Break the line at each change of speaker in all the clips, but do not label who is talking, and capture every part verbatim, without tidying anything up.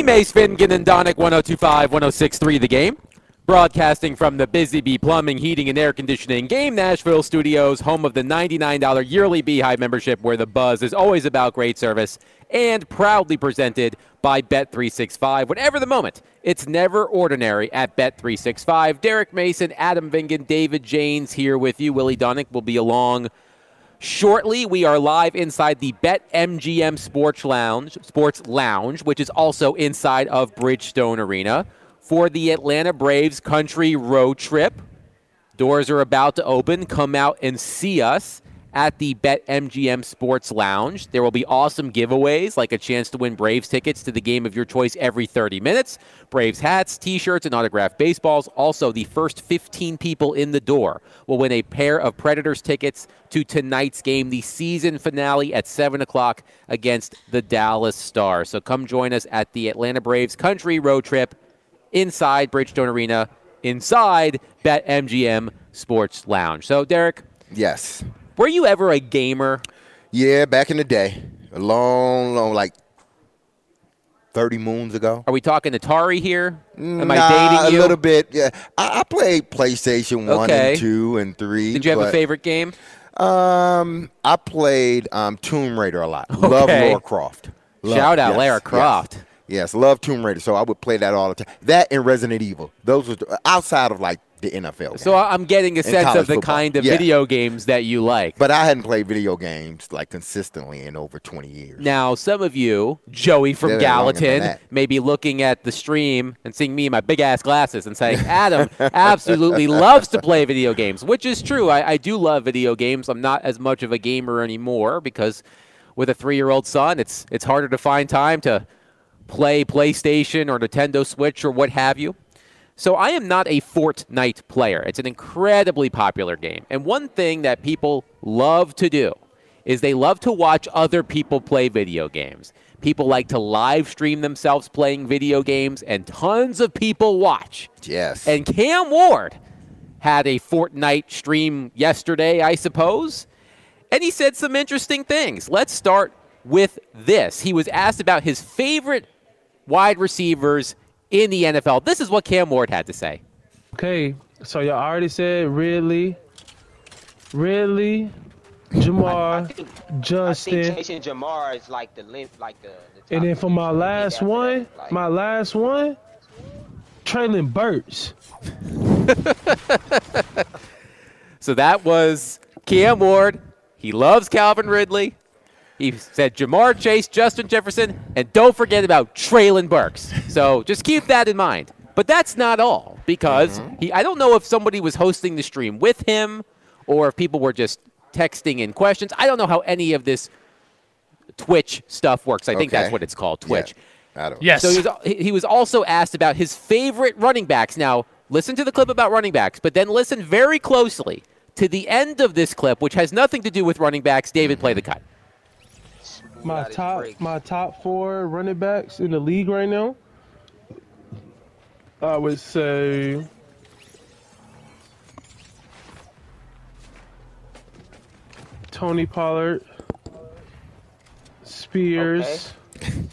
Mace Finnegan and Donick, one oh two point five, one oh six point three The Game. Broadcasting from the Busy Bee Plumbing, Heating, and Air Conditioning Game Nashville studios, home of the ninety-nine dollars yearly Beehive membership where the buzz is always about great service, and proudly presented by Bet three sixty-five. Whatever the moment, it's never ordinary at Bet three sixty-five. Derek Mason, Adam Vingan, David Janes here with you. Willie Donick will be along shortly. We are live inside the BetMGM Sports Lounge, Sports Lounge, which is also inside of Bridgestone Arena, for the Atlanta Braves country road trip. Doors are about to open. Come out and see us at the BetMGM Sports Lounge. There will be awesome giveaways, like a chance to win Braves tickets to the game of your choice every thirty minutes, Braves hats, T-shirts, and autographed baseballs. Also, the first fifteen people in the door will win a pair of Predators tickets to tonight's game, the season finale at seven o'clock against the Dallas Stars. So come join us at the Atlanta Braves country road trip inside Bridgestone Arena, inside BetMGM Sports Lounge. So, Derek.
Yes.
Were you ever a gamer?
Yeah, back in the day. A long, long, like thirty moons ago.
Are we talking Atari here? Am
nah,
I dating you?
A little bit, yeah. I, I played PlayStation one
okay.
and two and three.
Did you have
but,
a favorite game?
Um, I played um, Tomb Raider a lot.
Okay.
Love Lara Croft. Love,
Shout out
yes,
Lara Croft.
Yes. Yes, love Tomb Raider, so I would play that all the time. That and Resident Evil. Those were the, outside of, like, the N F L.
So I'm getting a sense of the
football.
kind of
yeah.
video games that you like.
But I hadn't played video games, like, consistently in over twenty years.
Now, some of you, Joey from
They're
Gallatin, may be looking at the stream and seeing me in my big-ass glasses and saying, Adam absolutely loves to play video games, which is true. I, I do love video games. I'm not as much of a gamer anymore because with a three-year-old son, it's it's harder to find time to play PlayStation or Nintendo Switch or what have you. So I am not a Fortnite player. It's an incredibly popular game. And one thing that people love to do is they love to watch other people play video games. People like to live stream themselves playing video games, and tons of people watch.
Yes.
And Cam Ward had a Fortnite stream yesterday, I suppose, and he said some interesting things. Let's start with this. He was asked about his favorite wide receivers in the N F L. This is what Cam Ward had to say.
Okay, so y'all already said Ridley, Ridley, Jamar,
I, I think,
Justin.
I think Jason Jamar is like the length, like the. the top
And then for my last one,
that, like,
my last one, Traylon Burks.
So that was Cam Ward. He loves Calvin Ridley. He said Jamar Chase, Justin Jefferson, and don't forget about Traylon Burks. So just keep that in mind. But that's not all, because mm-hmm. he, I don't know if somebody was hosting the stream with him or if people were just texting in questions. I don't know how any of this Twitch stuff works. I think
okay.
that's what it's called, Twitch.
Yeah. I don't
yes. So he was, he was also asked about his favorite running backs. Now, listen to the clip about running backs, but then listen very closely to the end of this clip, which has nothing to do with running backs. David, mm-hmm. play the cut.
My top, my top four running backs in the league right now, I would say Tony Pollard, Spears. Okay.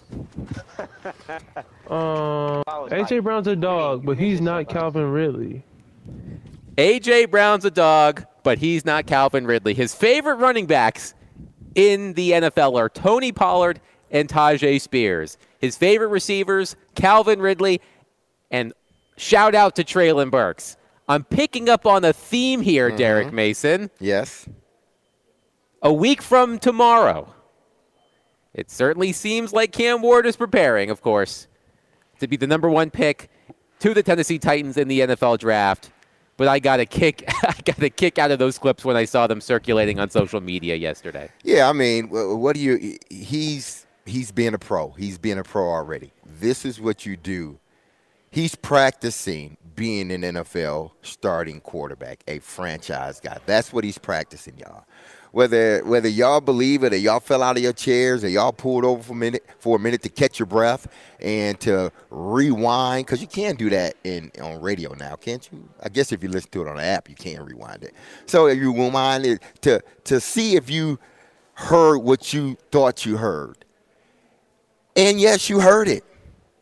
um, A J Brown's a dog, but he's not Calvin Ridley.
A J Brown's a dog, but he's not Calvin Ridley. His favorite running backs in the N F L are Tony Pollard and Tyjae Spears. His favorite receivers, Calvin Ridley, and shout out to Traylon Burks. I'm picking up on a theme here, mm-hmm. Derek Mason.
Yes.
A week from tomorrow, it certainly seems like Cam Ward is preparing, of course, to be the number one pick to the Tennessee Titans in the N F L draft. But I got a kick. I got a kick out of those clips when I saw them circulating on social media yesterday.
Yeah, I mean, what do you? He's he's being a pro. He's being a pro already. This is what you do. He's practicing being an N F L starting quarterback, a franchise guy. That's what he's practicing, y'all. Whether whether y'all believe it or y'all fell out of your chairs or y'all pulled over for a minute for a minute to catch your breath and to rewind, because you can do that in on radio now, can't you? I guess if you listen to it on the app, you can rewind it. So if you rewind it to to see if you heard what you thought you heard. And yes, you heard it.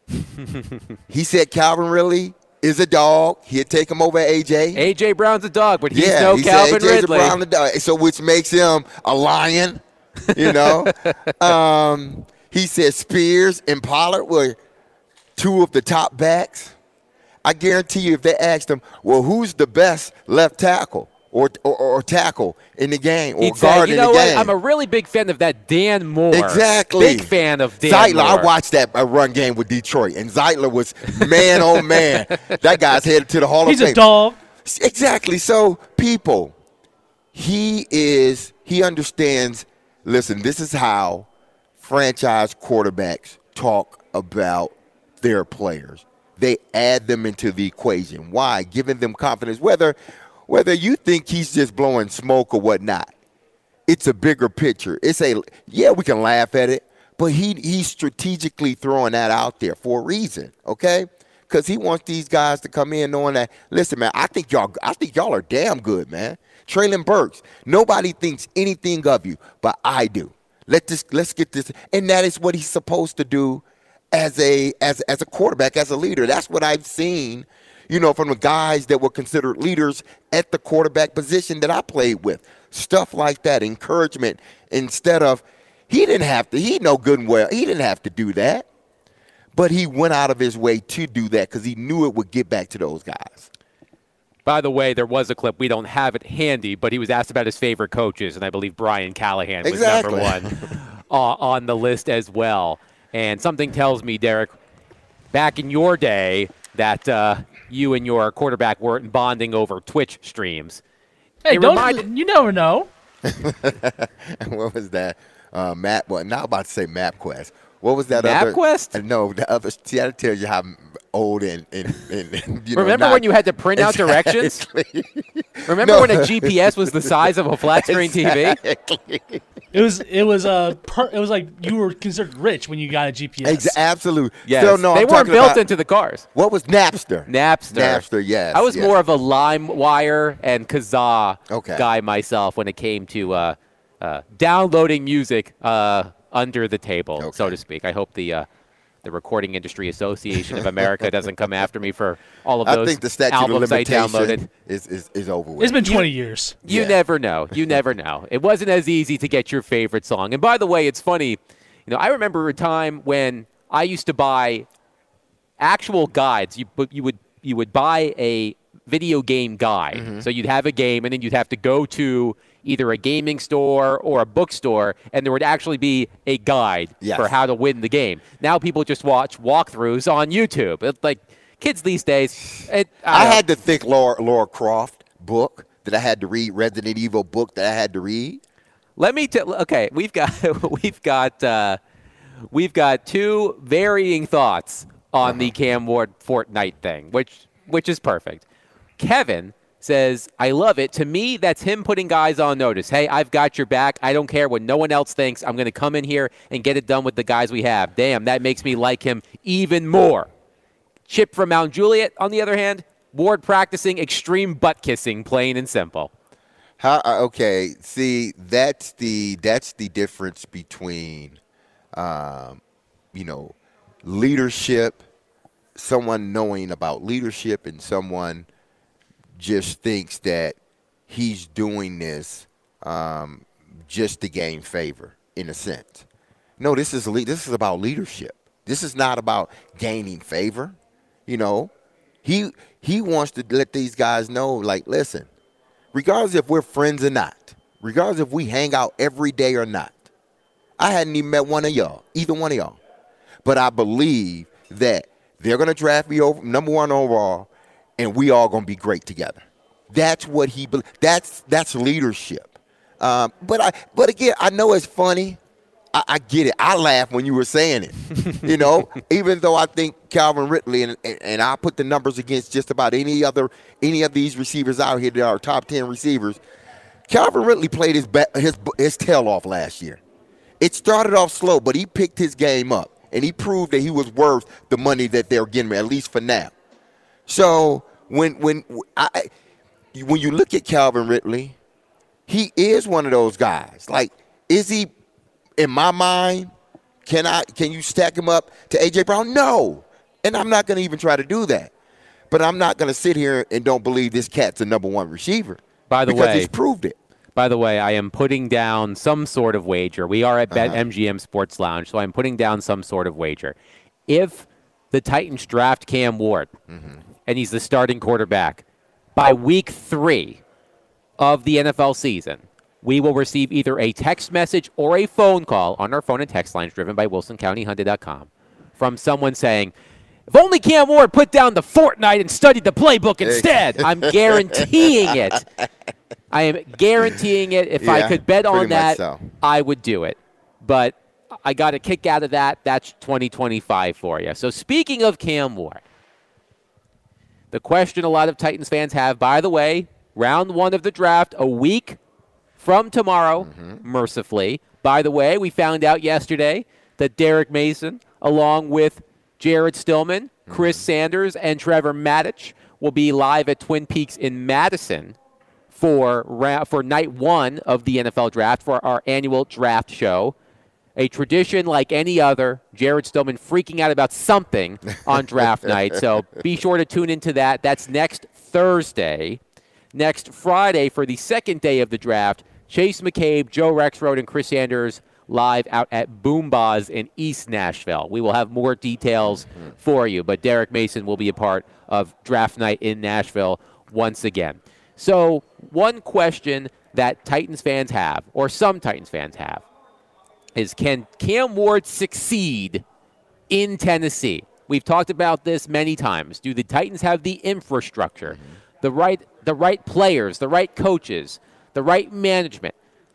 He said Calvin Ridley is a dog. He'd take him over A J.
A J Brown's a dog, but he's
yeah,
no
he
Calvin
said A J
Ridley.
Brown the dog, so which makes him a lion, you know. um, he said Spears and Pollard were two of the top backs. I guarantee you if they asked him, well, who's the best left tackle or or, or tackle in the game or
He'd
guard
say, you
in
know
the
what?
game?
I'm a really big fan of that Dan Moore.
Exactly.
Big fan of Dan
Zeitler,
Moore.
I watched that uh, run game with Detroit, and Zeitler was man oh man. That guy's headed to the Hall
He's
of Fame.
a dog.
Exactly. So, people, he is, he understands, listen, this is how franchise quarterbacks talk about their players. They add them into the equation. Why? Giving them confidence. Whether whether you think he's just blowing smoke or whatnot, it's a bigger picture. It's a, yeah, we can laugh at it, but he he's strategically throwing that out there for a reason, okay? Because he wants these guys to come in knowing that, listen, man, I think y'all I think y'all are damn good, man. Traylon Burks, nobody thinks anything of you, but I do. Let this let's get this. And that is what he's supposed to do as a as as a quarterback, as a leader. That's what I've seen, you know, from the guys that were considered leaders at the quarterback position that I played with. Stuff like that, encouragement, instead of, he didn't have to, he know good and well, he didn't have to do that. But he went out of his way to do that because he knew it would get back to those guys.
By the way, there was a clip. We don't have it handy, but he was asked about his favorite coaches, and I believe Brian Callahan was
Exactly.
number one uh, on the list as well. And something tells me, Derek, back in your day, that uh, you and your quarterback weren't bonding over Twitch streams.
Hey,
It
don't
remind-
you never know.
What was that? Uh, Map, well, now I'm about to say MapQuest. What was that other?
MapQuest?
Uh, no, the other. See, that tells you how old and, and, and, and you know,
Remember
not-
when you had to print out directions?
Exactly.
Remember
No.
when a G P S was the size of a flat screen T V?
Exactly.
It was it was uh per, it was like you were considered rich when you got a G P S.
Ex- absolutely.
Yes.
Still, no,
they
I'm
weren't
talking
built
about,
into the cars.
What was Napster?
Napster.
Napster, yes.
I was
yes.
more of a LimeWire and Kazaa
Okay.
guy myself when it came to uh, uh, downloading music uh, under the table, so
Okay.
to speak. I hope the uh, the Recording Industry Association of America doesn't come after me for all of
I
those
think the statute of
albums I downloaded.
limitation is, is, is over with.
It's been twenty years.
You
Yeah.
never know. You never know. It wasn't as easy to get your favorite song. And by the way, it's funny. You know, I remember a time when I used to buy actual guides. You but you would you would buy a video game guide.
Mm-hmm.
So you'd have a game, and then you'd have to go to either a gaming store or a bookstore, and there would actually be a guide
Yes.
for how to win the game. Now people just watch walkthroughs on YouTube. It's like kids these days. It,
I
don't-
had the thick Laura, Laura Croft book that I had to read, Resident Evil book that I had to read.
Let me tell. Okay, we've got we've got uh, we've got two varying thoughts on
Uh-huh.
the Cam Ward Fortnite thing, which which is perfect. Kevin says, "I love it. To me, that's him putting guys on notice. Hey, I've got your back. I don't care what no one else thinks. I'm going to come in here and get it done with the guys we have. Damn, that makes me like him even more." Chip from Mount Juliet, on the other hand, Ward practicing extreme butt kissing, plain and simple.
How? uh, Okay, see, that's the that's the difference between, um, you know, leadership, someone knowing about leadership, and someone just thinks that he's doing this um, just to gain favor, in a sense. No, this is le- this is about leadership. This is not about gaining favor. You know, he he wants to let these guys know, like, listen, regardless if we're friends or not, regardless if we hang out every day or not, I hadn't even met one of y'all, either one of y'all. But I believe that they're going to draft me over number one overall, and we all going to be great together. That's what he. be- That's that's leadership. Um, but I. But again, I know it's funny. I, I get it. I laugh when you were saying it. You know, even though I think Calvin Ridley and, and and I put the numbers against just about any other any of these receivers out here that are top ten receivers. Calvin Ridley played his ba- his his tail off last year. It started off slow, but he picked his game up, and he proved that he was worth the money that they're getting him, at least for now. So when when I when you look at Calvin Ridley, he is one of those guys. Like, is he, in my mind, can I can you stack him up to A J Brown? No. And I'm not going to even try to do that. But I'm not going to sit here and don't believe this cat's a number one receiver.
By the
because
way,
he's proved it.
By the way, I am putting down some sort of wager. We are at
Uh-huh.
BetMGM Sports Lounge, so I'm putting down some sort of wager. If the Titans draft Cam Ward,
mm-hmm.
and he's the starting quarterback, by week three of the N F L season, we will receive either a text message or a phone call on our phone and text lines driven by Wilson County Hyundai dot com from someone saying, if only Cam Ward put down the Fortnite and studied the playbook instead. I'm guaranteeing it. I am guaranteeing it. If
yeah,
I could bet on that,
so.
I would do it. But I got a kick out of that. That's twenty twenty-five for you. So speaking of Cam Ward, the question a lot of Titans fans have, by the way, round one of the draft, a week from tomorrow, mm-hmm. mercifully. By the way, we found out yesterday that Derek Mason, along with Jared Stillman, Chris mm-hmm. Sanders, and Trevor Mattich will be live at Twin Peaks in Madison for ra- for night one of the N F L draft, for our annual draft show. A tradition like any other. Jared Stillman freaking out about something on draft night. So be sure to tune into that. That's next Thursday. Next Friday, for the second day of the draft, Chase McCabe, Joe Rexrode, and Chris Sanders live out at Boombaz in East Nashville. We will have more details mm-hmm. for you, but Derek Mason will be a part of draft night in Nashville once again. So one question that Titans fans have, or some Titans fans have, is can Cam Ward succeed in Tennessee? We've talked about this many times. Do the Titans have the infrastructure, mm-hmm. the right the right players, the right coaches, the right management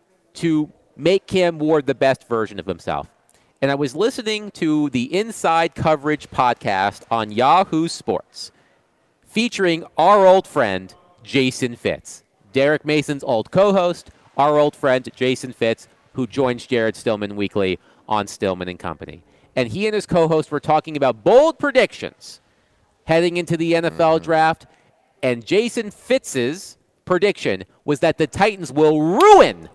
to make Cam Ward the best version of himself? And I was listening to the Inside Coverage podcast on Yahoo Sports featuring our old friend, Jason Fitz, Derek Mason's old co-host, our old friend, Jason Fitz, who joins Jared Stillman weekly on Stillman and Company. And he and his co-host were talking about bold predictions heading into the N F L mm-hmm. draft. And Jason Fitz's prediction was that the Titans will ruin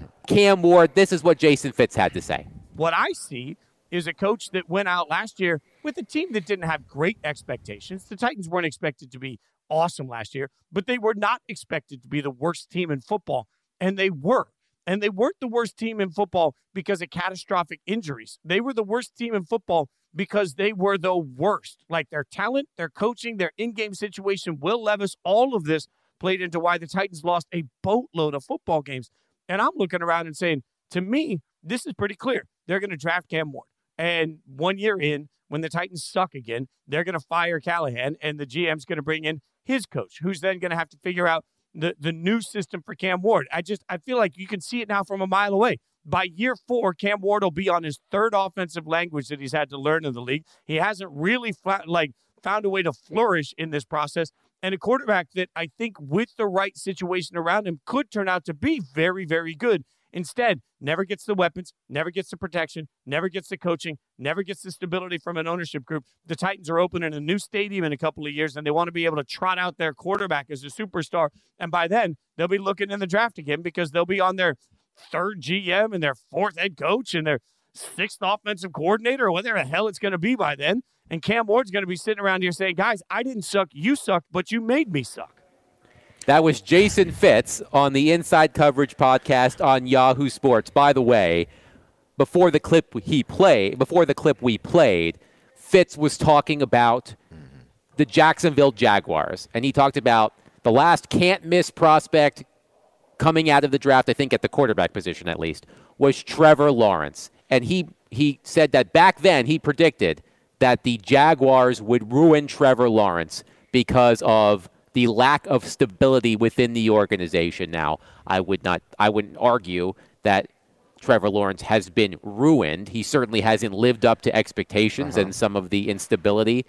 Cam Ward. This is what Jason Fitz had to say.
What I see is a coach that went out last year with a team that didn't have great expectations. The Titans weren't expected to be awesome last year, but they were not expected to be the worst team in football, and they were. And they weren't the worst team in football because of catastrophic injuries. They were the worst team in football because they were the worst. Like their talent, their coaching, their in-game situation, Will Levis, all of this played into why the Titans lost a boatload of football games. And I'm looking around and saying, to me, this is pretty clear. They're going to draft Cam Ward. And one year in, when the Titans suck again, they're going to fire Callahan, and the G M's going to bring in his coach, who's then going to have to figure out the, the new system for Cam Ward. I just, I feel like you can see it now from a mile away. By year four, Cam Ward will be on his third offensive language that he's had to learn in the league. He hasn't really flat, like found a way to flourish in this process. And a quarterback that I think with the right situation around him could turn out to be very, very good. Instead, never gets the weapons, never gets the protection, never gets the coaching, never gets the stability from an ownership group. The Titans are opening a new stadium in a couple of years, and they want to be able to trot out their quarterback as a superstar. And by then, they'll be looking in the draft again because they'll be on their third G M and their fourth head coach and their sixth offensive coordinator or whatever the hell it's going to be by then. And Cam Ward's going to be sitting around here saying, guys, I didn't suck, you sucked, but you made me suck.
That was Jason Fitz on the Inside Coverage podcast on Yahoo Sports. By the way, before the clip he played, before the clip we played, Fitz was talking about the Jacksonville Jaguars, and he talked about the last can't-miss prospect coming out of the draft, I think at the quarterback position at least, was Trevor Lawrence. And he he said that back then he predicted that the Jaguars would ruin Trevor Lawrence because of the lack of stability within the organization. Now, I would not, I wouldn't argue that Trevor Lawrence has been ruined. He certainly hasn't lived up to expectations, uh-huh. and some of the instability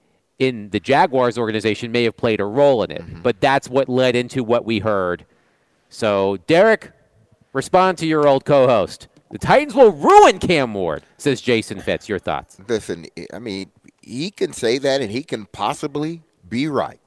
in the Jaguars organization may have played a role in it. Mm-hmm. But that's what led into what we heard. So, Derek, respond to your old co-host. The Titans will ruin Cam Ward, says Jason Fitz. Your thoughts?
Listen, I mean, he can say that, and he can possibly be right.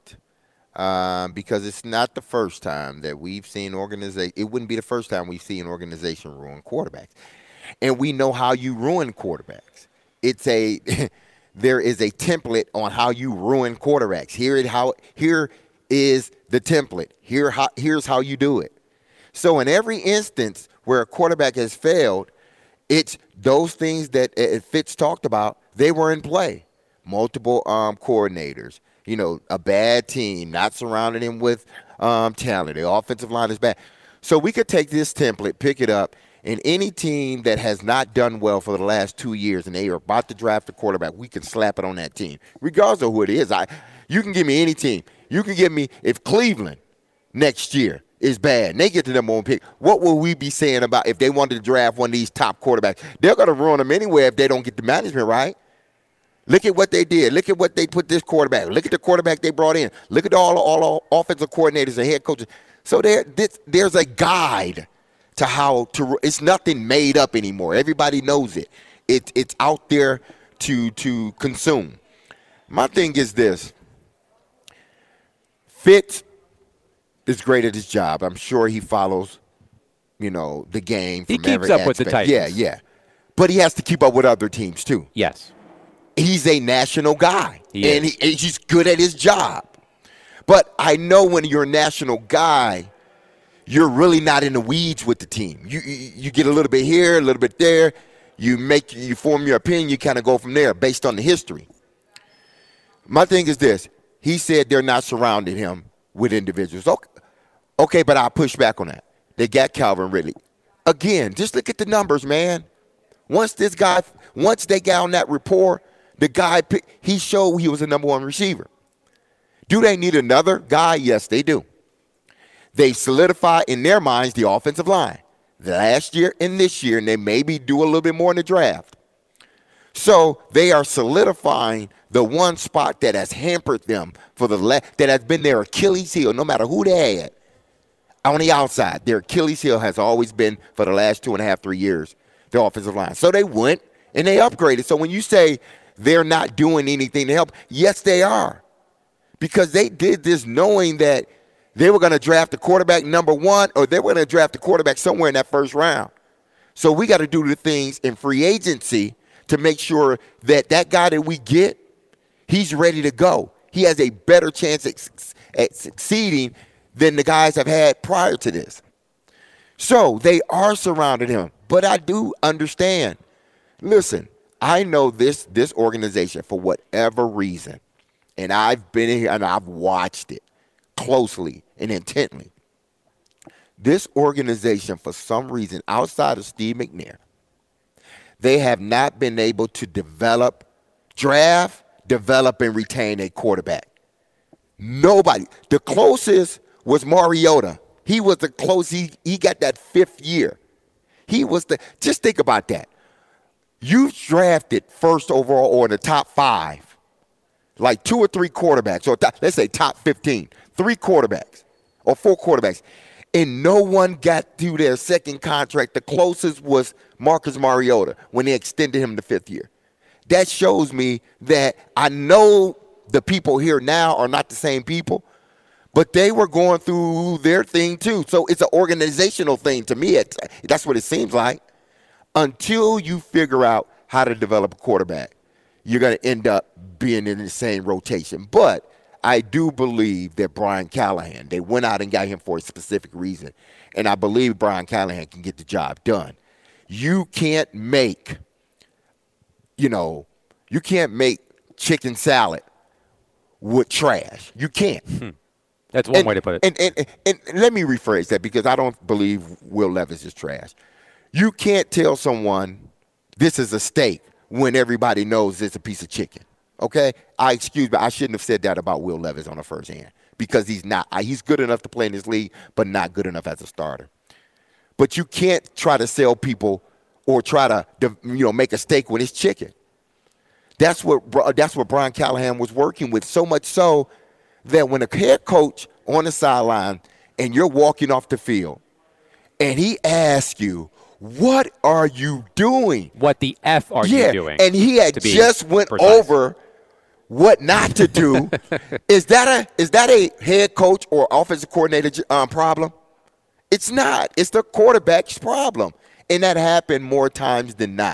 Um, because it's not the first time that we've seen organization. It wouldn't be the first time we've seen an organization ruin quarterbacks, and we know how you ruin quarterbacks. It's a there is a template on how you ruin quarterbacks. Here it how here is the template. Here how, here's how you do it. So in every instance where a quarterback has failed, it's those things that uh, Fitz talked about. They were in play. Multiple um, coordinators. You know, a bad team, not surrounding him with um, talent. The offensive line is bad. So we could take this template, pick it up, and any team that has not done well for the last two years and they are about to draft a quarterback, we can slap it on that team, regardless of who it is. I, you can give me any team. You can give me if Cleveland next year is bad and they get the number one pick, what will we be saying about if they wanted to draft one of these top quarterbacks? They're going to ruin them anyway if they don't get the management right. Look at what they did. Look at what they put this quarterback. Look at the quarterback they brought in. Look at all all offensive coordinators and head coaches. So there, this, there's a guide to how to. It's nothing made up anymore. Everybody knows it. It it's out there to to consume. My thing is this: Fitz is great at his job. I'm sure he follows, you know, the game. From
he keeps
every
up
aspect.
with the Titans.
Yeah, yeah. But he has to keep up with other teams too.
Yes.
He's a national guy,
he
and
is.
he, he's good at his job. But I know when you're a national guy, you're really not in the weeds with the team. You you, you get a little bit here, a little bit there. You make you form your opinion. You kind of go from there based on the history. My thing is this: he said they're not surrounding him with individuals. Okay, okay, but I'll push back on that. They got Calvin Ridley. Again, just look at the numbers, man. Once this guy, once they got on that rapport. The guy, he showed he was a number one receiver. Do they need another guy? Yes, they do. They solidify in their minds the offensive line. Last year and this year, and they maybe do a little bit more in the draft. So they are solidifying the one spot that has hampered them for the la- that has been their Achilles heel, no matter who they had. On the outside, their Achilles heel has always been for the last two and a half, three years, the offensive line. So they went and they upgraded. So when you say they're not doing anything to help, yes, they are. Because they did this knowing that they were going to draft the quarterback number one or they were going to draft the quarterback somewhere in that first round. So we got to do the things in free agency to make sure that that guy that we get, he's ready to go. He has a better chance at, at succeeding than the guys have had prior to this. So they are surrounding him. But I do understand. Listen, I know this this organization for whatever reason, and I've been in here and I've watched it closely and intently. This organization, for some reason, outside of Steve McNair, they have not been able to develop, draft, develop, and retain a quarterback. Nobody. The closest was Mariota. He was the closest. He, he got that fifth year. He was the – just think about that. You drafted first overall or in the top five, like two or three quarterbacks, or top, let's say top fifteen, three quarterbacks or four quarterbacks, and no one got through their second contract. The closest was Marcus Mariota when they extended him the fifth year. That shows me that I know the people here now are not the same people, but they were going through their thing too. So it's an organizational thing to me. It, that's what it seems like. Until you figure out how to develop a quarterback, you're going to end up being in the same rotation. But I do believe that Brian Callahan, they went out and got him for a specific reason. And I believe Brian Callahan can get the job done. You can't make, you know, you can't make chicken salad with trash. You can't.
Hmm. That's one
and,
way to put it.
And, and, and, and let me rephrase that because I don't believe Will Levis is trash. You can't tell someone this is a steak when everybody knows it's a piece of chicken, okay? I excuse me. I shouldn't have said that about Will Levis on the first hand because he's not. He's good enough to play in this league, but not good enough as a starter. But you can't try to sell people or try to, you know, make a steak when it's chicken. That's what that's what Brian Callahan was working with, so much so that when a head coach on the sideline and you're walking off the field and he asks you, what are you doing?
What the F are
yeah,
you doing?
And he had just went
precise.
over what not to do. is that a is that a head coach or offensive coordinator um, problem? It's not. It's the quarterback's problem. And that happened more times than not.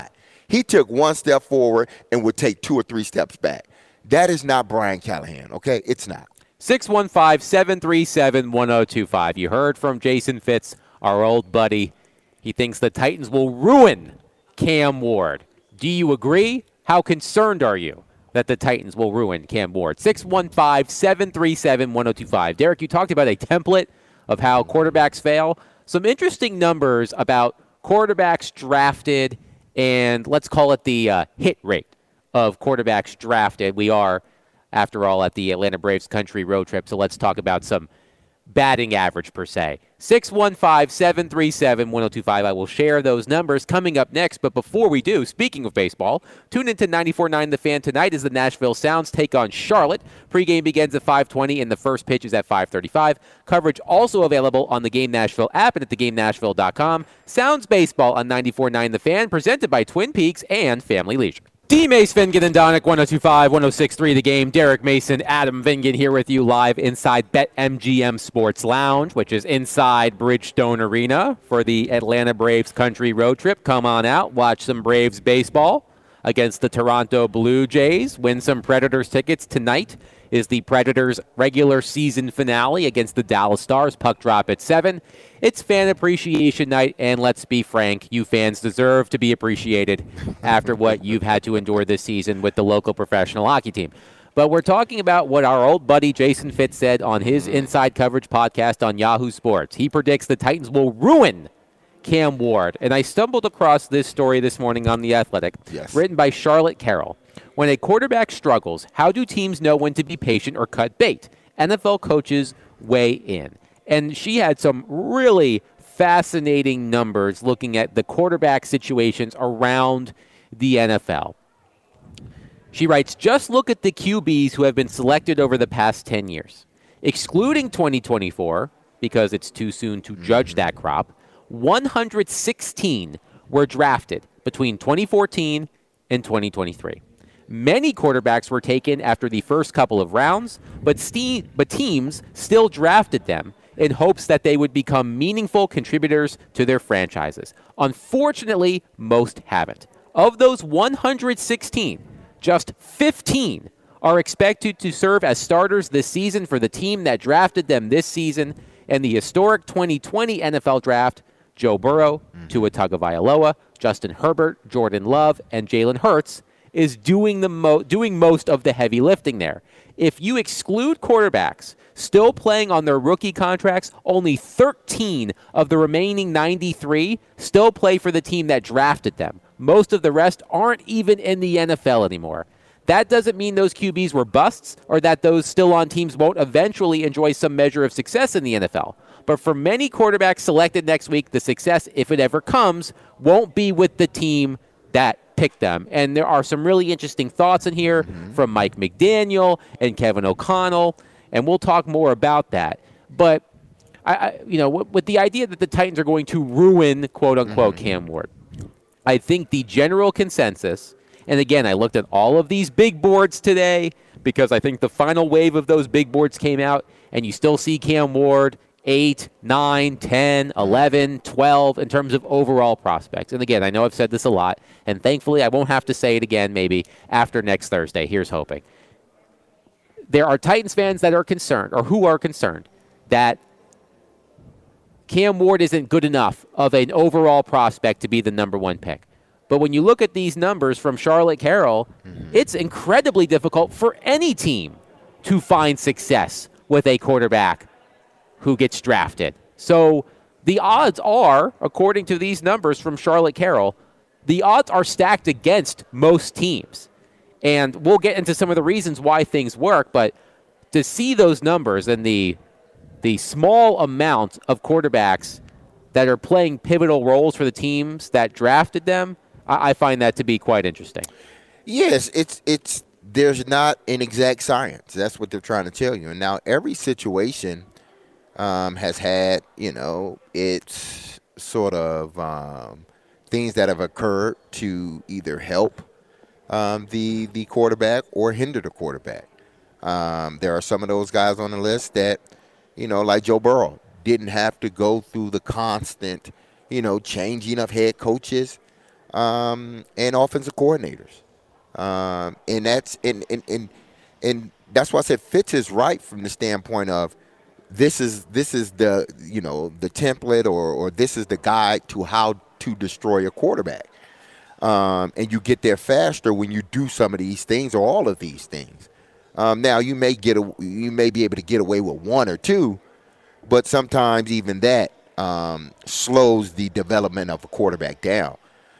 He took one step forward and would take two or three steps back. That is not Brian Callahan, okay? It's not.
six one five, seven three seven, one oh two five. You heard from Jason Fitz, our old buddy. He thinks the Titans will ruin Cam Ward. Do you agree? How concerned are you that the Titans will ruin Cam Ward? six one five, seven three seven, one oh two five. Derek, you talked about a template of how quarterbacks fail. Some interesting numbers about quarterbacks drafted and let's call it the uh, hit rate of quarterbacks drafted. We are, after all, at the Atlanta Braves country road trip, so let's talk about some batting average per se. six one five, seven three seven, one oh two five. I will share those numbers coming up next. But before we do, speaking of baseball, tune into ninety-four point nine The Fan tonight as the Nashville Sounds take on Charlotte. Pregame begins at five twenty and the first pitch is at five thirty-five. Coverage also available on the Game Nashville app and at the game nashville dot com. Sounds baseball on ninety-four point nine The Fan, presented by Twin Peaks and Family Leisure. D. Mace, Vingan, and Donick, one oh two five, one oh six three The Game. Derek Mason, Adam Vingan here with you live inside BetMGM Sports Lounge, which is inside Bridgestone Arena for the Atlanta Braves country road trip. Come on out, watch some Braves baseball against the Toronto Blue Jays. Win some Predators tickets. Tonight is the Predators regular season finale against the Dallas Stars. Puck drop at seven. It's fan appreciation night, and let's be frank, you fans deserve to be appreciated after what you've had to endure this season with the local professional hockey team. But we're talking about what our old buddy Jason Fitz said on his Inside Coverage podcast on Yahoo Sports. He predicts the Titans will ruin Cam Ward. And I stumbled across this story this morning on The Athletic,
yes.
written by Charlotte Carroll. When a quarterback struggles, how do teams know when to be patient or cut bait? N F L coaches weigh in. And she had some really fascinating numbers looking at the quarterback situations around the N F L. She writes, just look at the Q Bs who have been selected over the past ten years. Excluding twenty twenty-four, because it's too soon to judge that crop, one hundred sixteen were drafted between twenty fourteen and twenty twenty-three. Many quarterbacks were taken after the first couple of rounds, but, ste- but teams still drafted them in hopes that they would become meaningful contributors to their franchises. Unfortunately, most haven't. Of those one hundred sixteen, just fifteen are expected to serve as starters this season for the team that drafted them this season. And the historic twenty twenty N F L Draft, Joe Burrow, mm-hmm. Tua Tagovailoa, Justin Herbert, Jordan Love, and Jalen Hurts is doing the mo- doing most of the heavy lifting there. If you exclude quarterbacks still playing on their rookie contracts, only thirteen of the remaining ninety-three still play for the team that drafted them. Most of the rest aren't even in the N F L anymore. That doesn't mean those Q Bs were busts or that those still on teams won't eventually enjoy some measure of success in the N F L. But for many quarterbacks selected next week, the success, if it ever comes, won't be with the team that pick them. And there are some really interesting thoughts in here mm-hmm. from Mike McDaniel and Kevin O'Connell, and we'll talk more about that. But, I, I you know, with, with the idea that the Titans are going to ruin, quote-unquote, mm-hmm. Cam Ward, I think the general consensus, and again, I looked at all of these big boards today because I think the final wave of those big boards came out, and you still see Cam Ward eight, nine, ten, eleven, twelve in terms of overall prospects. And again, I know I've said this a lot, and thankfully I won't have to say it again maybe after next Thursday. Here's hoping. There are Titans fans that are concerned, or who are concerned, that Cam Ward isn't good enough of an overall prospect to be the number one pick. But when you look at these numbers from Charlotte Carroll, mm-hmm. it's incredibly difficult for any team to find success with a quarterback who gets drafted. So the odds are, according to these numbers from Charlotte Carroll, the odds are stacked against most teams. And we'll get into some of the reasons why things work, but to see those numbers and the the small amount of quarterbacks that are playing pivotal roles for the teams that drafted them, I, I find that to be quite interesting.
Yes, it's it's there's not an exact science. That's what they're trying to tell you. And now every situation Um, has had, you know, it's sort of um, things that have occurred to either help um, the the quarterback or hinder the quarterback. Um, there are some of those guys on the list that, you know, like Joe Burrow, didn't have to go through the constant, you know, changing of head coaches. um, and offensive coordinators. Um, and that's and, and and and that's why I said Fitz is right from the standpoint of this is this is the you know the template or or this is the guide to how to destroy a quarterback. Um, and you get there faster when you do some of these things or all of these things. Um, now you may get a, you may be able to get away with one or two, but sometimes even that um, slows the development of a quarterback down.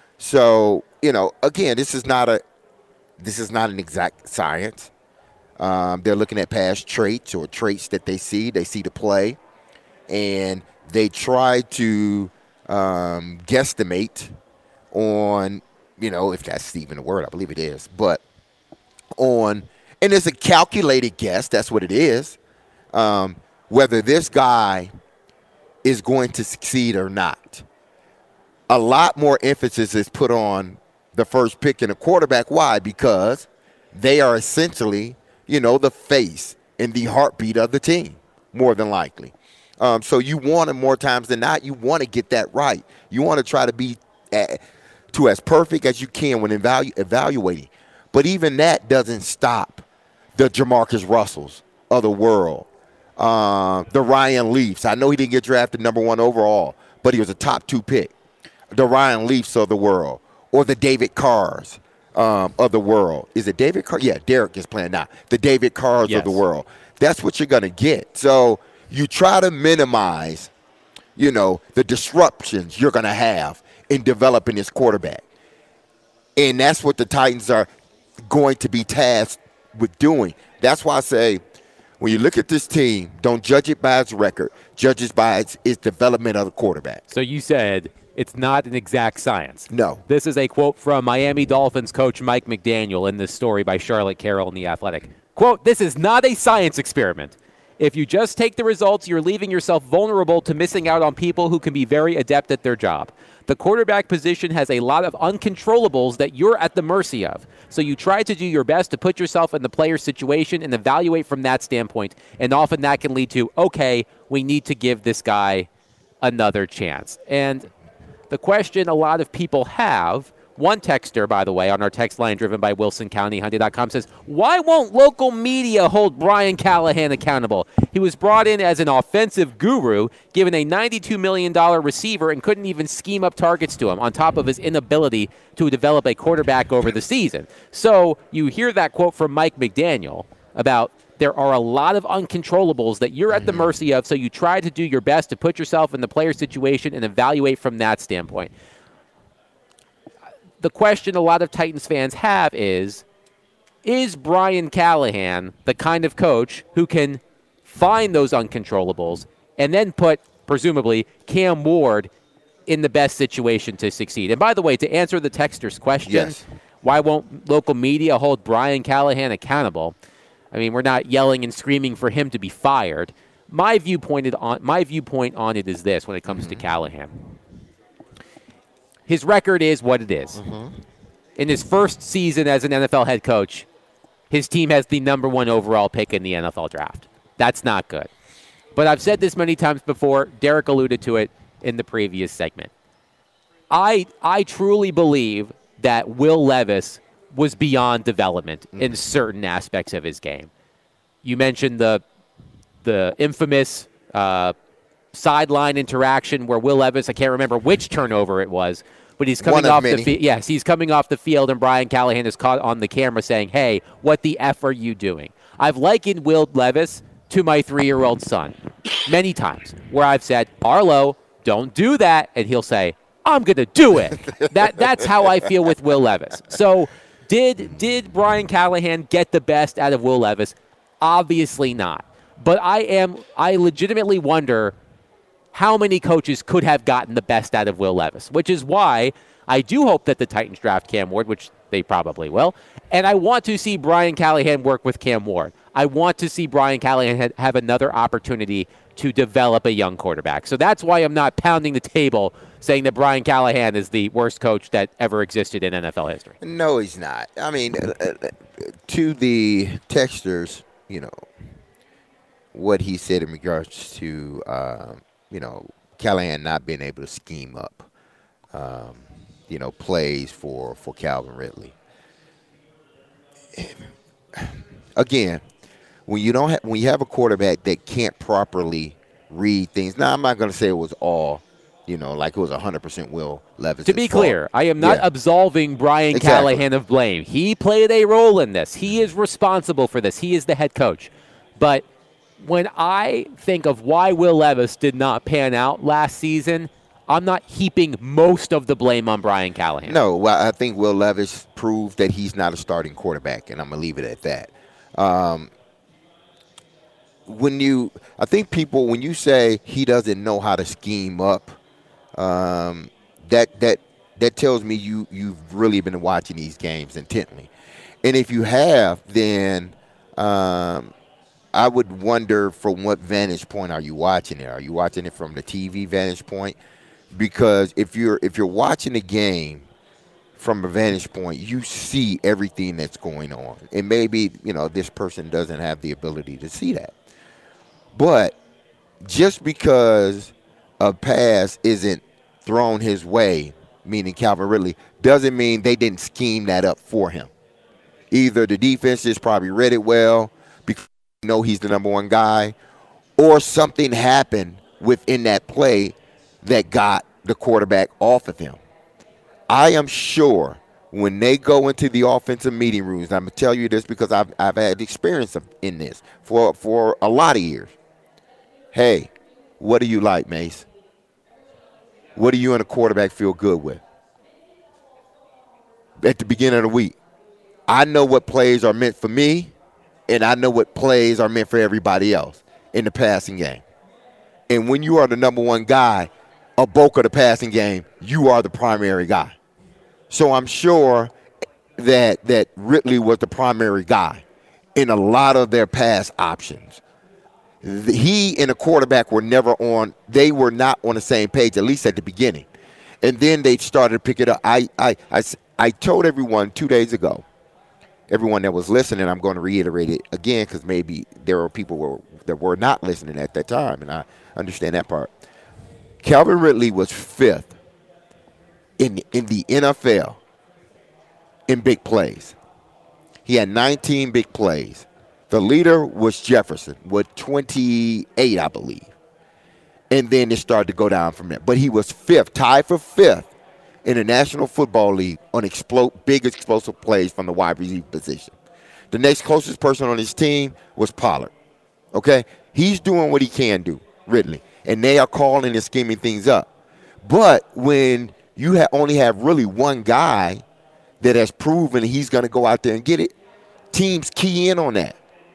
So you know, again, this is not a this is not an exact science. Um, they're looking at past traits or traits that they see. They see the play, and they try to um, guesstimate on, you know, if that's even a word, I believe it is, but on, and it's a calculated guess, that's what it is, um, whether this guy is going to succeed or not. A lot more emphasis is put on the first pick in a quarterback. Why? Because they are essentially, you know, the face and the heartbeat of the team, more than likely. Um, so you want to, more times than not, you want to get that right. You want to try to be at, to as perfect as you can when evalu- evaluating. But even that doesn't stop the Jamarcus Russells of the world, uh, the Ryan Leafs. I know he didn't get drafted number one overall, but he was a top two pick. The Ryan Leafs of the world, or the David Carrs um, of the world. Is it David Carr? Yeah, Derek is playing now. The David Carrs
Yes.
of the world. That's what you're going to get. So you try to minimize, you know, the disruptions you're going to have in developing this quarterback. And that's what the Titans are going to be tasked with doing. That's why I say, when you look at this team, don't judge it by its record. Judge it by its, its development of the quarterback.
So you said it's not an exact science.
No.
This is a quote from Miami Dolphins coach Mike McDaniel in this story by Charlotte Carroll in The Athletic. Quote, "This is not a science experiment. If you just take the results, you're leaving yourself vulnerable to missing out on people who can be very adept at their job. The quarterback position has a lot of uncontrollables that you're at the mercy of. So you try to do your best to put yourself in the player's situation and evaluate from that standpoint. And often that can lead to, okay, we need to give this guy another chance." And the question a lot of people have, one texter, by the way, on our text line driven by Wilson County Hyundai dot com says, "Why won't local media hold Brian Callahan accountable? He was brought in as an offensive guru, given a ninety-two million dollars receiver, and couldn't even scheme up targets to him, on top of his inability to develop a quarterback over the season." So you hear that quote from Mike McDaniel about there are a lot of uncontrollables that you're at the mercy of, so you try to do your best to put yourself in the player's situation and evaluate from that standpoint. The question a lot of Titans fans have is, is Brian Callahan the kind of coach who can find those uncontrollables and then put, presumably, Cam Ward in the best situation to succeed? And by the way, to answer the texter's question,
Yes.
why won't local media hold Brian Callahan accountable? I mean, we're not yelling and screaming for him to be fired. My viewpoint on my viewpoint on it is this: when it comes mm-hmm. to Callahan, his record is what it is. Mm-hmm. In his first season as an N F L head coach, his team has the number one overall pick in the N F L draft. That's not good. But I've said this many times before. Derek alluded to it in the previous segment. I I truly believe that Will Levis was beyond development mm-hmm. in certain aspects of his game. You mentioned the the infamous uh, sideline interaction where Will Levis, I can't remember which turnover it was, but he's coming off many. the field. Yes, he's coming off the field, and Brian Callahan is caught on the camera saying, "Hey, what the F are you doing?" I've likened Will Levis to my three-year-old son many times, where I've said, "Arlo, don't do that," and he'll say, "I'm going to do it." that That's how I feel with Will Levis. So did did Brian Callahan get the best out of Will Levis? Obviously not. But I am I legitimately wonder how many coaches could have gotten the best out of Will Levis, which is why I do hope that the Titans draft Cam Ward, which they probably will, and I want to see Brian Callahan work with Cam Ward. I want to see Brian Callahan have another opportunity to develop a young quarterback. So that's why I'm not pounding the table saying that Brian Callahan is the worst coach that ever existed in N F L history.
No, he's not. I mean, uh, uh, to the texters, you know, what he said in regards to, uh, you know, Callahan not being able to scheme up. Um, you know, plays for for Calvin Ridley. Again, when you don't have, when you have a quarterback that can't properly read things. Now, I'm not going to say it was all, you know, like it was one hundred percent Will Levis.
To be clear, I am not
Yeah.
absolving Brian
Exactly.
Callahan of blame. He played a role in this. He is responsible for this. He is the head coach. But when I think of why Will Levis did not pan out last season, I'm not heaping most of the blame on Brian Callahan.
No, well, I think Will Levis proved that he's not a starting quarterback, and I'm going to leave it at that. Um, when you, I think people, when you say he doesn't know how to scheme up, um, that that that tells me you you've really been watching these games intently, and if you have, then um, I would wonder from what vantage point are you watching it? Are you watching it from the T V vantage point? Because if you're if you're watching a game from a vantage point, you see everything that's going on. And maybe, you know, this person doesn't have the ability to see that. But just because a pass isn't thrown his way, meaning Calvin Ridley, doesn't mean they didn't scheme that up for him. Either the defense just probably read it well because they know he's the number one guy, or something happened within that play that got the quarterback off of him. I am sure when they go into the offensive meeting rooms, I'm going to tell you this because I've, I've had experience of, in this for, for a lot of years. Hey, what do you like, Mace? What do you and a quarterback feel good with? At the beginning of the week, I know what plays are meant for me, and I know what plays are meant for everybody else in the passing game. And when you are the number one guy, a bulk of the passing game, you are the primary guy. So I'm sure that that Ridley was the primary guy in a lot of their pass options. He and the quarterback were never on, they were not on the same page, at least at the beginning. And then they started to pick it up. I, I, I, I told everyone two days ago, everyone that was listening, I'm going to reiterate it again because maybe there are people who were, that were not listening at that time, and I understand that part. Calvin Ridley was fifth in, in the N F L in big plays. He had nineteen big plays. The leader was Jefferson with twenty-eight, I believe. And then it started to go down from there. But he was fifth, tied for fifth in the National Football League on explo- big explosive plays from the wide receiver position. The next closest person on his team was Pollard. Okay? He's doing what he can do, Ridley. And they are calling and scheming things up. But when you ha- only have really one guy that has proven he's going to go out there and get it, teams key in on that.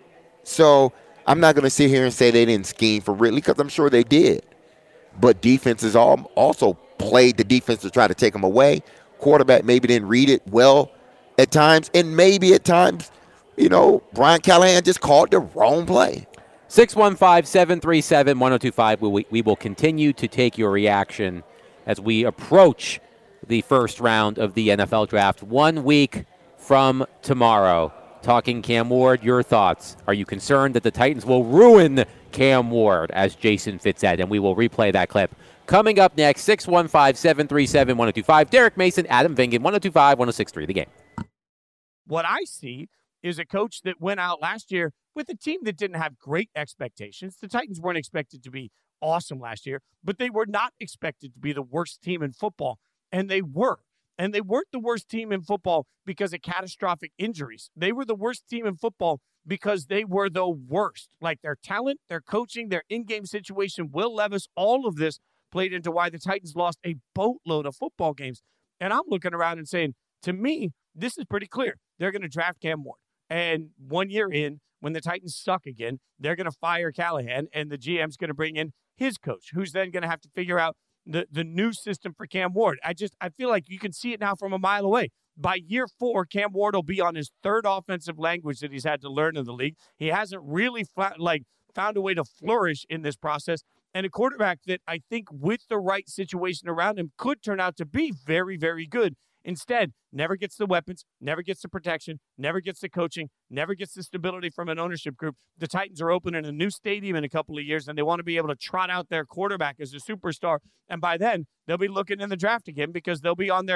So I'm not going to sit here and say they didn't scheme for Ridley because I'm sure they did. But defenses all also played the defense to try to take him away. Quarterback maybe didn't read it well at times. And maybe at times, you know, Brian Callahan just called the wrong play.
six one five, seven three seven, one oh two five. We, we will continue to take your reaction as we approach the first round of the N F L draft one week from tomorrow. Talking Cam Ward, your thoughts. Are you concerned that the Titans will ruin Cam Ward, as Jason Fitz said? And we will replay that clip. Coming up next, six one five, seven three seven, one oh two five. Derek Mason, Adam Vingan, one oh two five, one oh six three, The Game.
What I see is a coach that went out last year with a team that didn't have great expectations. The Titans weren't expected to be awesome last year, but they were not expected to be the worst team in football, and they were. And they weren't the worst team in football because of catastrophic injuries. They were the worst team in football because they were the worst. Like their talent, their coaching, their in-game situation, Will Levis, all of this played into why the Titans lost a boatload of football games. And I'm looking around and saying, to me, this is pretty clear. They're going to draft Cam Ward. And one year in, when the Titans suck again, they're going to fire Callahan, and the G M's going to bring in his coach, who's then going to have to figure out the, the new system for Cam Ward. I just, I feel like you can see it now from a mile away. By year four, Cam Ward will be on his third offensive language that he's had to learn in the league. He hasn't really flat, like found a way to flourish in this process. And a quarterback that I think with the right situation around him could turn out to be very, very good. Instead, never gets the weapons, never gets the protection, never gets the coaching, never gets the stability from an ownership group. The Titans are opening a new stadium in a couple of years, and they want to be able to trot out their quarterback as a superstar. And by then, they'll be looking in the draft again because they'll be on their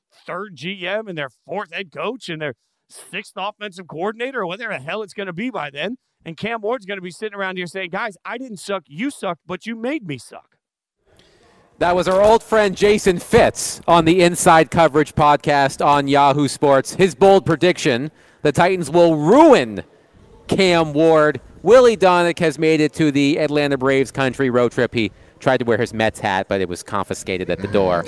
third G M and their fourth head coach and their sixth offensive coordinator or whatever the hell it's going to be by then. And Cam Ward's going to be sitting around here saying, guys, I didn't suck. You sucked, but you made me suck.
That was our old friend Jason Fitz on the Inside Coverage podcast on Yahoo Sports. His bold prediction, the Titans will ruin Cam Ward. Willie Donick has made it to the Atlanta Braves country road trip. He tried to wear his Mets hat, but it was confiscated at the door.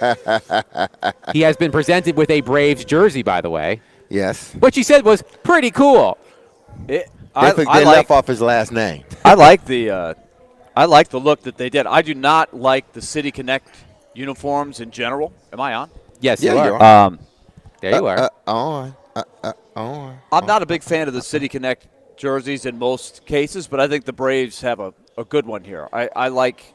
He has been presented with a Braves jersey, by the way.
Yes.
What you said was pretty cool.
It,
They,
I,
they
I
left
like,
off his last name.
I like the uh, I like the look that they did. I do not like the City Connect uniforms in general. Am I on?
Yes,
Yeah,
you are.
you are.
Um,
There you are.
Uh, uh, on. Uh, uh, on.
I'm not a big fan of the City Connect jerseys in most cases, but I think the Braves have a, a good one here. I, I like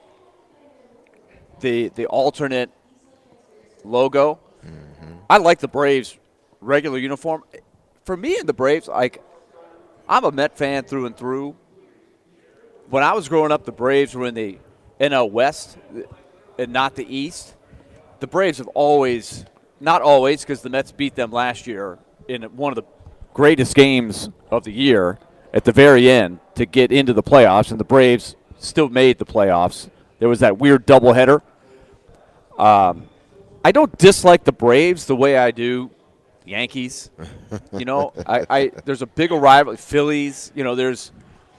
the the alternate logo. Mm-hmm. I like the Braves regular uniform. For me and the Braves, like I'm a Met fan through and through. When I was growing up, the Braves were in the N L West and not the East. The Braves have always, not always, because the Mets beat them last year in one of the greatest games of the year at the very end to get into the playoffs, and the Braves still made the playoffs. There was that weird doubleheader. Um, I don't dislike the Braves the way I do the Yankees. You know, I, I there's a bigger rival, Phillies. You know, there's.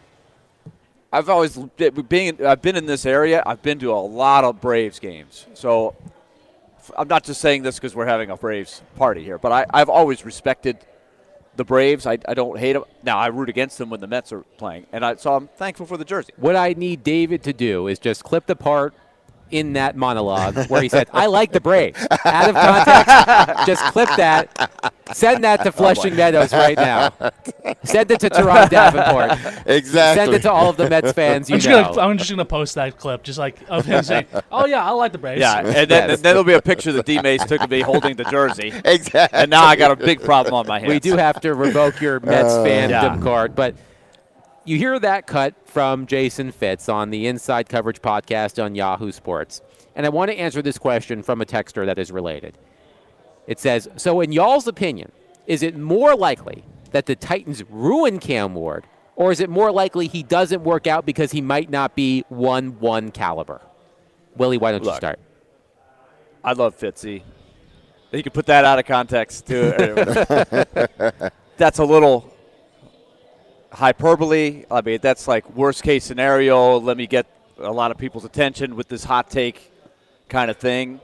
I've always being I've been in this area. I've been to a lot of Braves games, so I'm not just saying this because we're having a Braves party here, but I, I've always respected the Braves. I, I don't hate them. Now, I root against them when the Mets are playing, and I, so I'm thankful for the jersey.
What I need David to do is just clip the part in that monologue where he said, I like the Braves. Out of context, just clip that. Send that to Flushing Meadows right now. Send it to Teron Davenport.
Exactly.
Send it to all of the Mets fans you
I'm just,
know.
gonna, I'm just gonna post that clip, just like of him saying, "Oh yeah, I like the Braves."
Yeah, and then,
Yes.
and then there'll be a picture that D Mace took of me holding the jersey,
Exactly.
and now I got a big problem on my hands.
We do have to revoke your Mets
Uh,
fandom
yeah.
card, but you hear that cut from Jason Fitz on the Inside Coverage podcast on Yahoo Sports. And I want to answer this question from a texter that is related. It says, so in y'all's opinion, is it more likely that the Titans ruin Cam Ward, or is it more likely he doesn't work out because he might not be one one caliber? Willie, why don't you
Look.
start?
I love Fitzy. You can put that out of context too. That's a little hyperbole. I mean, that's like worst case scenario. Let me get a lot of people's attention with this hot take kind of thing.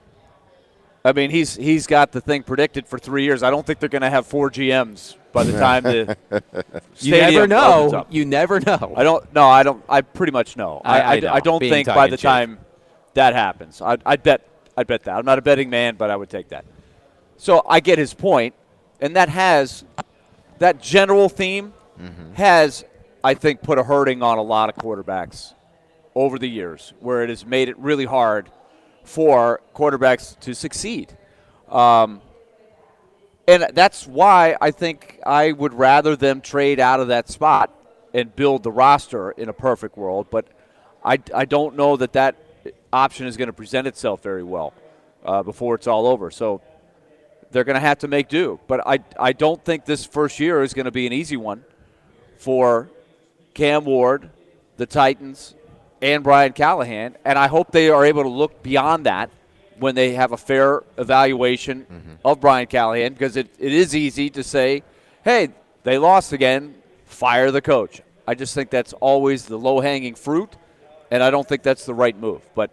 I mean, he's he's got the thing predicted for three years. I don't think they're going to have four G Ms by the time the
You never
stadium opens
know.
up.
You never know.
I don't. No, I don't. I pretty much know.
I-
I,
I know,
I don't
being
think by the
tongue-in-cheek.
time that happens, I, I'd bet. I'd bet that. I'm not a betting man, but I would take that. So I get his point, and that has that general theme has, I think, put a hurting on a lot of quarterbacks over the years, where it has made it really hard for quarterbacks to succeed. Um, and that's why I think I would rather them trade out of that spot and build the roster in a perfect world. But I, I don't know that that option is going to present itself very well uh, before it's all over. So they're going to have to make do. But I, I don't think this first year is going to be an easy one for Cam Ward, the Titans, and Brian Callahan, and I hope they are able to look beyond that when they have a fair evaluation mm-hmm. of Brian Callahan, because it, it is easy to say, hey, they lost again, fire the coach. I just think that's always the low-hanging fruit, and I don't think that's the right move. But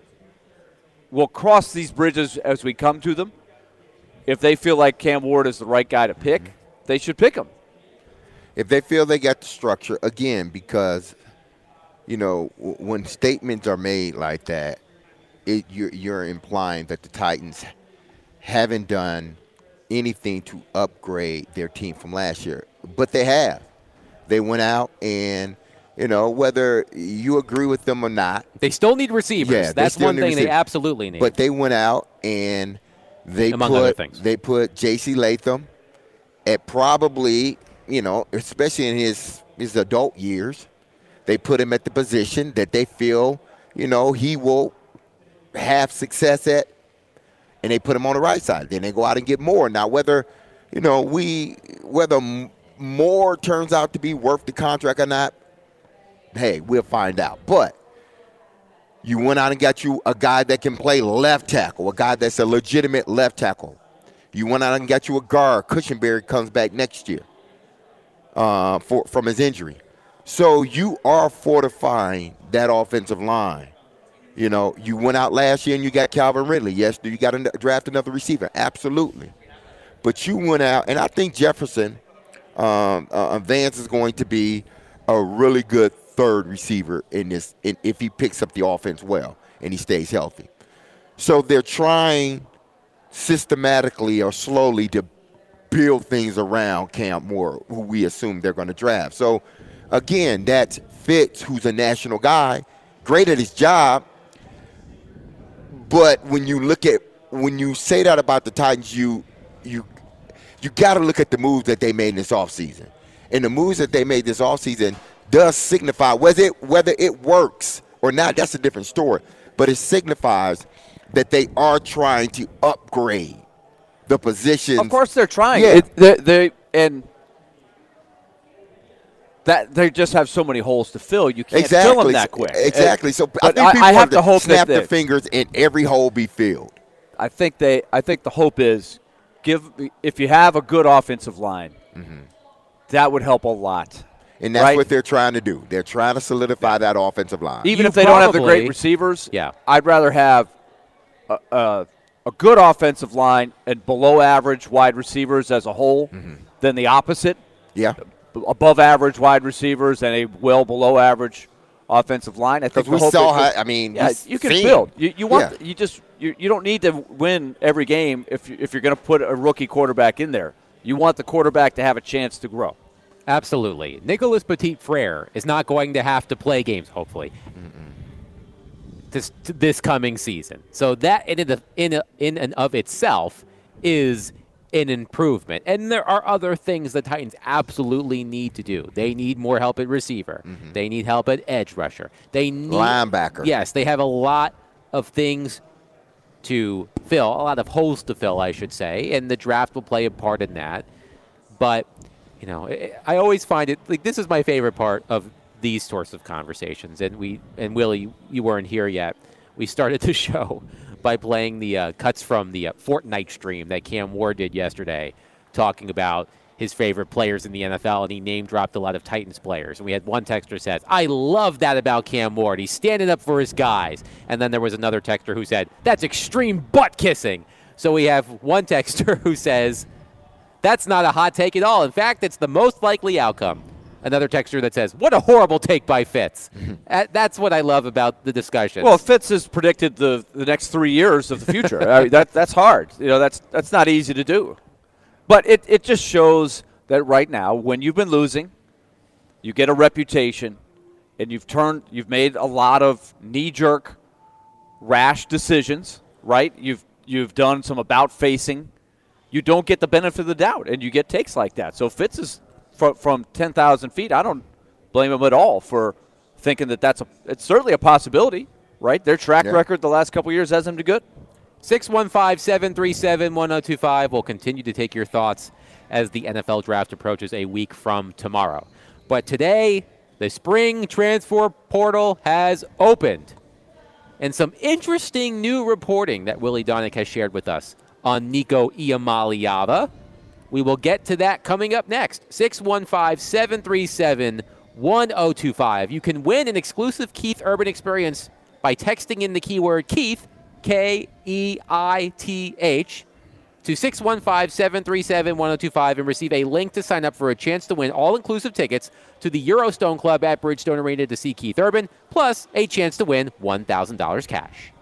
we'll cross these bridges as we come to them. If they feel like Cam Ward is the right guy to pick, mm-hmm. they should pick him.
If they feel they got the structure, again, because – you know, w- when statements are made like that, it, you're, you're implying that the Titans haven't done anything to upgrade their team from last year. But they have. They went out and, you know, whether you agree with them or not.
They still need receivers.
Yeah, they
That's
still
one
need
thing they
receivers.
absolutely need.
But they went out and they
Among other
put
things.
they put J C Latham at probably, you know, especially in his, his adult years, they put him at the position that they feel, you know, he will have success at. and they put him on the right side. Then they go out and get Moore. Now, whether, you know, we whether Moore turns out to be worth the contract or not, hey, we'll find out. But you went out and got you a guy that can play left tackle, a guy that's a legitimate left tackle. You went out and got you a guard. Cushenberry comes back next year uh, for from his injury. So you are fortifying that offensive line. You know, you went out last year and you got Calvin Ridley. Yes, do you got to draft another receiver? Absolutely. But you went out, and I think Jefferson um, uh, Vance is going to be a really good third receiver in this, in, if he picks up the offense well and he stays healthy. So they're trying systematically or slowly to build things around Cam Moore, who we assume they're going to draft. So, again, that's Fitz, who's a national guy, great at his job. But when you look at, when you say that about the Titans, you you you got to look at the moves that they made in this offseason. And the moves that they made this offseason does signify, whether it, whether it works or not, that's a different story. But it signifies that they are trying to upgrade the positions.
Of course they're trying.
Yeah.
It, they, they, and that they just have so many holes to fill. You can't
exactly.
fill them that quick.
Exactly. So
but
I think
I,
people
I have
to
to hope
snap
that
their
they,
fingers and every hole be filled.
I think they. I think the hope is give if you have a good offensive line, mm-hmm. that would help a lot.
And that's
right?
what they're trying to do. They're trying to solidify that offensive line.
Even
You
if they
probably,
don't have the great receivers,
yeah.
I'd rather have a, a, a good offensive line and below average wide receivers as a whole mm-hmm. than the opposite.
Yeah.
Above average wide receivers and a well below average offensive line. I think
we
the hope
saw.
is,
How, I mean,
yeah, you can
seen.
build. You, you want.
Yeah.
You just. You, you don't need to win every game if you, if you're going to put a rookie quarterback in there. You want the quarterback to have a chance to grow.
Absolutely. Nicholas Petit-Frere is not going to have to play games, hopefully, this this coming season. So that in and, in, in and of itself is an improvement. And there are other things the Titans absolutely need to do. They need more help at receiver. Mm-hmm. They need help at edge rusher. They need
linebacker.
Yes, they have a lot of things to fill, a lot of holes to fill, I should say, and the draft will play a part in that. But you know, I always find it like this is my favorite part of these sorts of conversations. And we and Willie, you weren't here yet. We started the show by playing the uh, cuts from the uh, Fortnite stream that Cam Ward did yesterday, talking about his favorite players in the N F L, and he name dropped a lot of Titans players. And we had one texter says, "I love that about Cam Ward. He's standing up for his guys." And then there was another texter who said, "That's extreme butt kissing." So we have one texter who says, "That's not a hot take at all. In fact, it's the most likely outcome." Another texter that says, "What a horrible take by Fitz." uh, that's what I love about the discussion.
Well, Fitz has predicted the, the next three years of the future. I mean, that that's hard. You know, that's that's not easy to do. But it, it just shows that right now, when you've been losing, you get a reputation, and you've turned, you've made a lot of knee-jerk, rash decisions. Right? You've you've done some about-facing. You don't get the benefit of the doubt, and you get takes like that. So Fitz is from, from ten thousand feet. I don't blame him at all for thinking that that's a. It's certainly a possibility, right? Their track
yeah.
record the last couple of years has them to good.
six one five, seven three seven, one oh two five. We'll continue to take your thoughts as the N F L draft approaches a week from tomorrow. But today, the spring transfer portal has opened, and some interesting new reporting that Willie Donick has shared with us on Nico Iamaleava. We will get to that coming up next. six one five, seven three seven, one oh two five. You can win an exclusive Keith Urban experience by texting in the keyword Keith, K E I T H, to six one five, seven three seven, one oh two five and receive a link to sign up for a chance to win all-inclusive tickets to the Eurostone Club at Bridgestone Arena to see Keith Urban, plus a chance to win one thousand dollars cash.